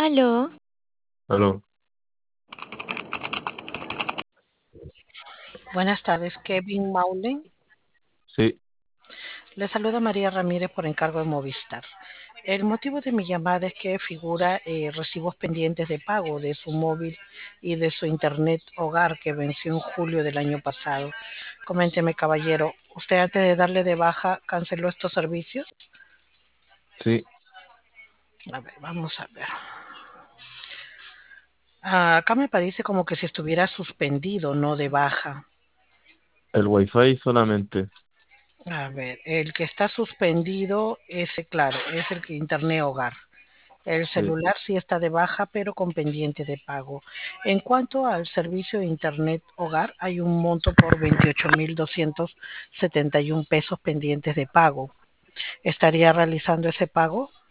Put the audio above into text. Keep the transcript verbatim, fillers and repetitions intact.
Aló, Aló, Buenas tardes, Kevin Maulen. sí, Le saluda María Ramírez por encargo de Movistar. El motivo de mi llamada es que figura eh, recibos pendientes de pago de su móvil y de su internet hogar que venció en julio del año pasado. Coménteme, caballero, ¿usted antes de darle de baja canceló estos servicios? sí, A ver, vamos a ver. Ah, acá me parece como que si estuviera suspendido, no de baja. el Wi-Fi solamente, A ver, el que está suspendido, ese, claro, es el que internet hogar. El sí. celular sí está de baja, pero con pendiente de pago. En cuanto al servicio de Internet Hogar, hay un monto por veintiocho mil doscientos setenta y uno pesos pendientes de pago. ¿Estaría realizando ese pago?